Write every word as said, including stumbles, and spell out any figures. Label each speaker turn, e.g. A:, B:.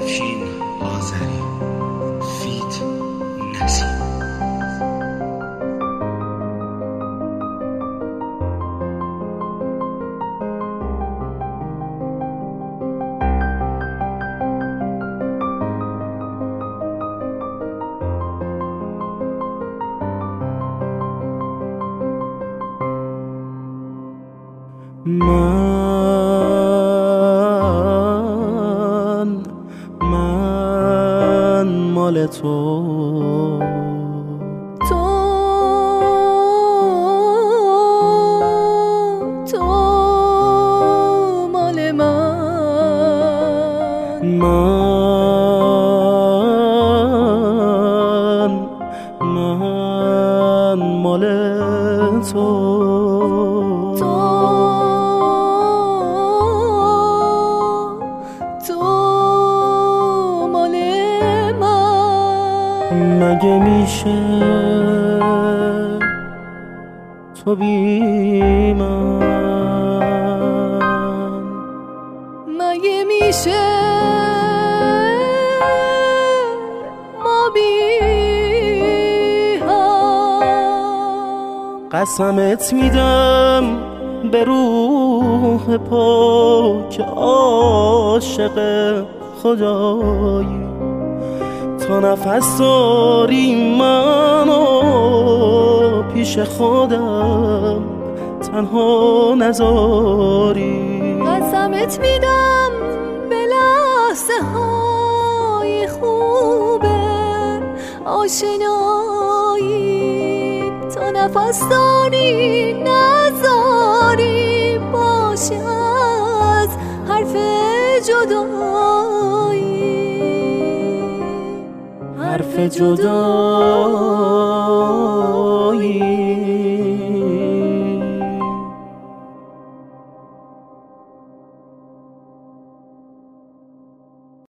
A: کین آذری فیت نسیم.
B: من من مال تو
C: تو تو مال من
B: من من مال تو مگه میشه تو بی من،
C: مگه میشه ما بی هم؟
B: قسمت میدم به روح پاک عاشق خدایی تا نفس داری منو پیش خودم تنها نذاری.
C: قسمت میدم به لحظه های خوبه آشنایی تا نفس داری نذاری باشه از حرف جدایی،
B: حرف جدایی.